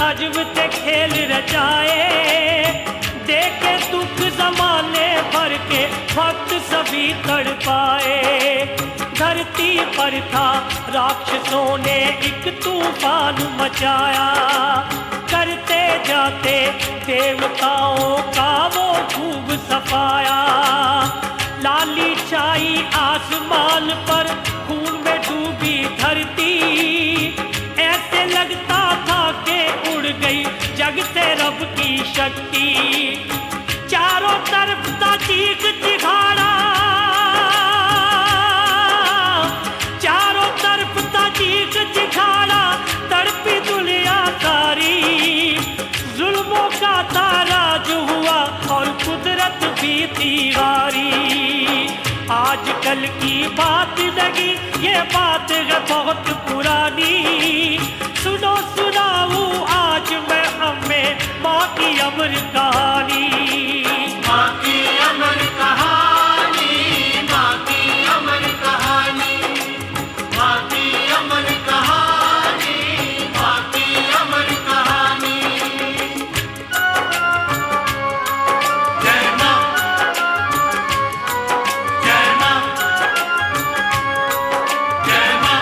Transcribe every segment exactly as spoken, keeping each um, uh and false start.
अजब ते खेल रचाए, देखे दुख जमाने भर के भक्त सभी तड़पाए। धरती पर था राक्षसों ने एक तूफान मचाया, करते जाते देवताओं का वो खूब सफाया। लाली छाई आसमान पर, खून में डूबी धरती, ऐसे लगता था कि उड़ गई जग से रब की शक्ति। चारों तरफ था चीख चिहाड़ा, चारों तरफ था चीख चिहाड़ा, तड़पी दुनिया सारी। जुल्मों का था राज हुआ और कुदरत भी दीवारी। आजकल की बात लगी ये बात है बहुत पुरानी, सुनो सुनाऊं आज मैं हमें माँ की अमर कहानी। माँ की अमर कहानी, माँ की अमर कहानी, माँ की अमर कहानी, माँ की अमर कहानी। जय माँ, जय माँ, जय माँ।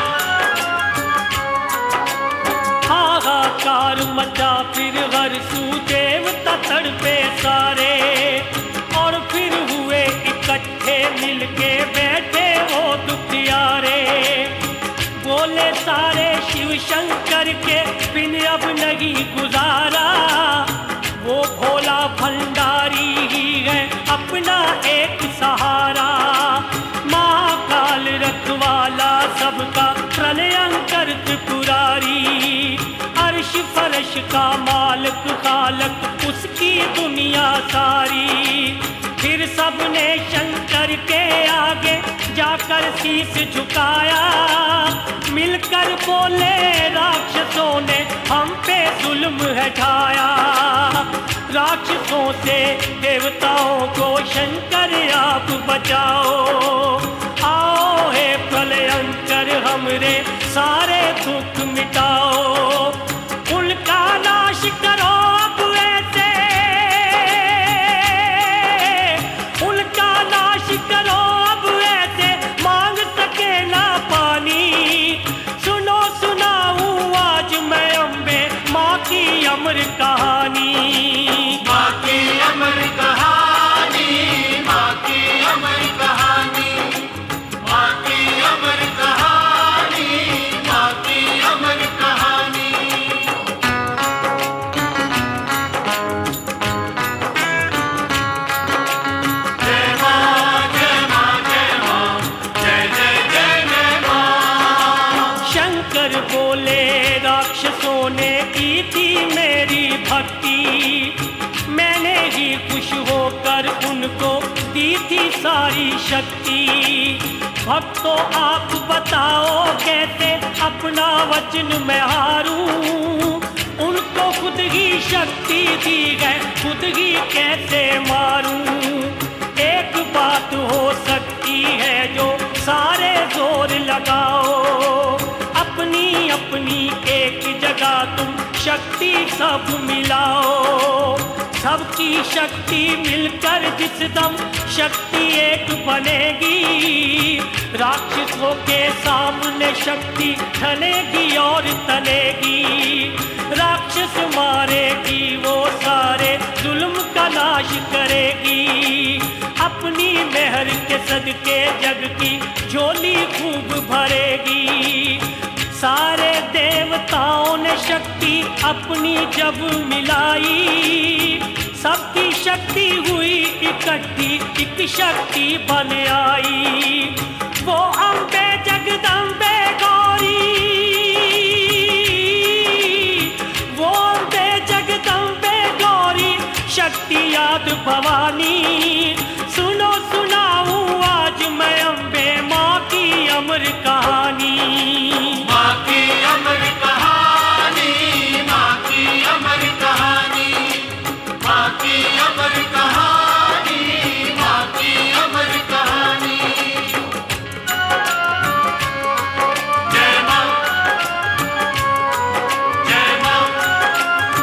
हाहाकार मचा फिर हर सू, देवता तड़पे सारे, और फिर हुए इकट्ठे मिलके बैठे वो दुखियारे। बोले सारे शिव शंकर के बिन अब नहीं गुजारा, वो भोला भंडारी ही है अपना एक सहारा। महाकाल रखवाला सबका प्रलयंकर त्रिपुरारी, अर्श फर्श का मालिक खालक उसकी दुनिया सारी। फिर सबने शंकर के आगे जाकर शीश झुकाया, मिलकर बोले राक्षसों ने हम पे जुल्म है ढाया। राक्षसों से देवताओं को शंकर आप बचाओ, आओ हे प्रलयंकर हमरे सारे दुख मिटाओ। उनका नाश करो अब ऐसे, उनका नाश करो अब ऐसे, मांग सके ना पानी। सुनो सुनाऊं आज मैं अम्बे माँ की अमर कहानी। माँ की अमर कहानी, माँ की अमर कहानी, माँ की अमर कहानी, माँ की अमर कहानी। जय माँ, जय माँ, जय माँ, जय जय जय जय माँ। शंकर बोले राक्षसों ने की थी मेरी भक्ति, मैंने ही खुश होकर उनको दी थी सारी शक्ति। भक्तों आप बताओ कैसे अपना वचन मैं हारूं, उनको खुद ही शक्ति दी है खुद ही कैसे मारूं। एक बात हो सकती है जो सारे जोर लगाओ, अपनी अपनी एक जगह तुम शक्ति सब मिलाओ। सबकी शक्ति मिलकर जिस दम शक्ति एक बनेगी, राक्षसों के सामने शक्ति ढलेगी और तनेगी। राक्षस मारेगी वो सारे, जुल्म का नाश करेगी। अपनी मेहर के सदके जग की झोली खूब भरेगी। सारे देवताओं ने शक्ति अपनी जब मिलाई, सबकी शक्ति हुई इकट्ठी एक शक्ति बन आई। वो अम्बे जगदम्बे गौरी, वो अम्बे जगदम्बे गौरी, शक्ति याद भवानी। सुनो सुनाऊं आज मैं अम्बे माँ की अमर कहानी। माँ की अमर कहानी, माँ की अमर कहानी, माँ की अमर कहानी, माँ की अमर कहानी। जय माँ, जय माँ,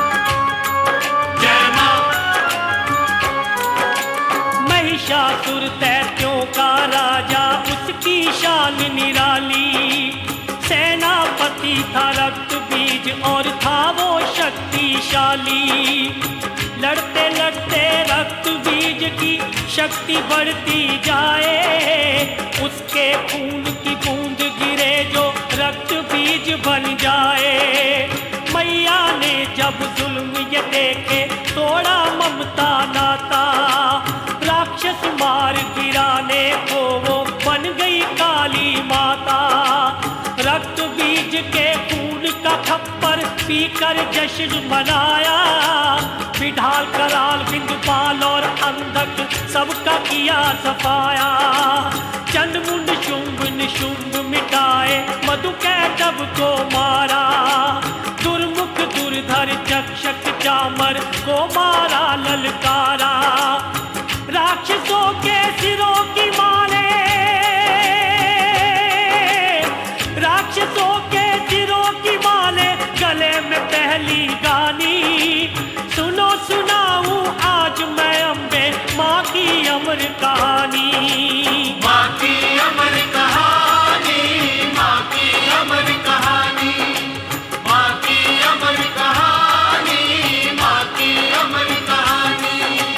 महिषासुर दैत्यों का राजा, उसकी शान निराली। सेनापति था रक्त बीज और था वो शक्तिशाली। लड़ते लड़ते रक्त बीज की शक्ति बढ़ती जाए, उसके खून की बूंद गिरे जो रक्त बीज बन जाए। मैया ने जब जुल्म ये देखे तोड़ा ममता नाता, राक्षस मार गिराने को वो बन गई काली माता। रक्त बीज के खून का खप्पर पीकर जश्न मनाया, विढाल कराल बिंदुपाल और अंधक सबका किया सफाया। चंडमुंड शुंभ निशुंभ मिटाए, मधु कैटभ को मारा। दुर्मुख दुर्धर चक्षक चामर को मारा ललकारा। राक्षसों के सिरों की माले, राक्षसों के सिरों की माले गले में पहली गानी। सुनो सुनाऊं आज मैं अम्बे माँ की अमर कहानी। माँ की अमर कहानी, माँ की अमर कहानी, माँ की अमर कहानी, माँ की अमर कहानी।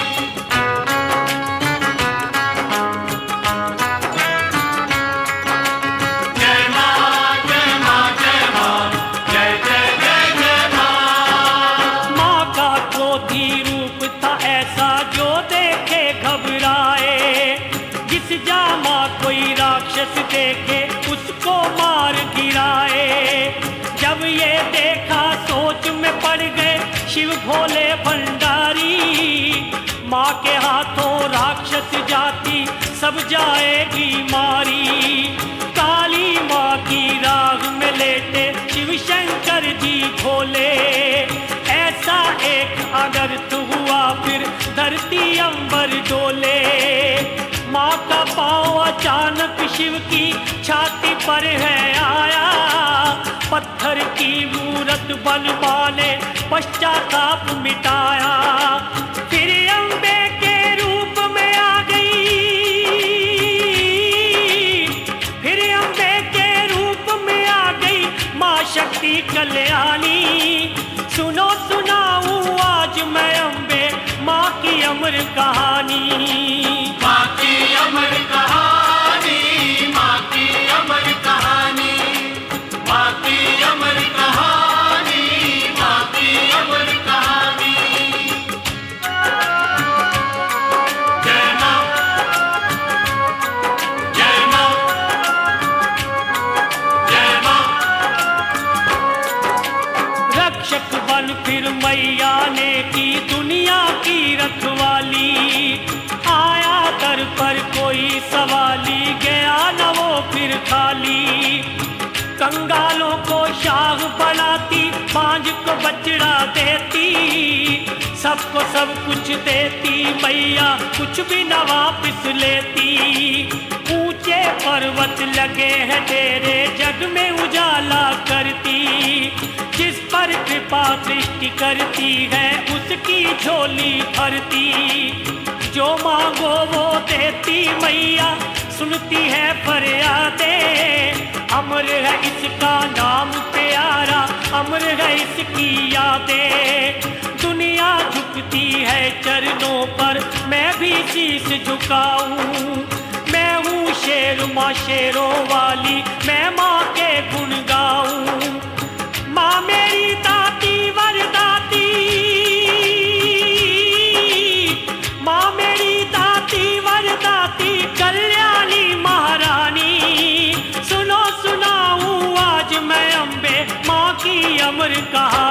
जय माँ, जय माँ, जय माँ, जय जय जय जय माँ। माँ का क्रोधी रूप था ऐसा जो देखे घबराए, जिस जामा कोई राक्षस देखे उसको मार गिराए। जब ये देखा सोच में पड़ गए शिव भोले भंडारी, माँ के हाथों राक्षस जाति सब जाएगी मारी। काली माँ की राह में लेटे शिव शंकर जी भोले, ऐसा एक अनर्थ हुआ फिर धरती अंबर डोले। माँ का पाँव अचानक शिव की छाती पर है आया, पत्थर की मूरत बनवा ले पश्चाताप मिटाया। फिर अम्बे के रूप में आ गई, फिर अम्बे के रूप में आ गई माँ शक्ति कल्याणी। सुनो सुनाऊं आज मैं अम्बे माँ की अमर कहानी। माँ की अमर कहानी, माँ की अमर कहानी, माँ की अमर कहानी, माँ की अमर कहानी। जय माँ, जय माँ, जय माँ। रक्षक बन फिर मैया ने की दुनिया की रखवाली। आया दर पर कोई सवाली, गया न वो फिर खाली। कंगालों को शाह बनाती, बांझ को बछड़ा देती, सबको सब कुछ देती मैया, कुछ भी न वापिस लेती। ऊंचे पर्वत लगे हैं तेरे जग में उजाला करती, जिस पर कृपा दृष्टि करती है उसकी झोली भरती। जो मांगो वो देती मैया, सुनती है फरियादें। अमर है इसका नाम प्यारा, अमर है इसकी यादें। दुनिया झुकती है चरणों पर, मैं भी शीश झुकाऊं। मैं हूँ शेर माँ शेरों वाली, मैं माँ के गुण गाऊं। माँ मेरी दाती वरदाती, माँ मेरी दाती वरदाती, कल्याणी महारानी। सुनो सुनाऊं आज मैं अम्बे माँ की अमर कहानी।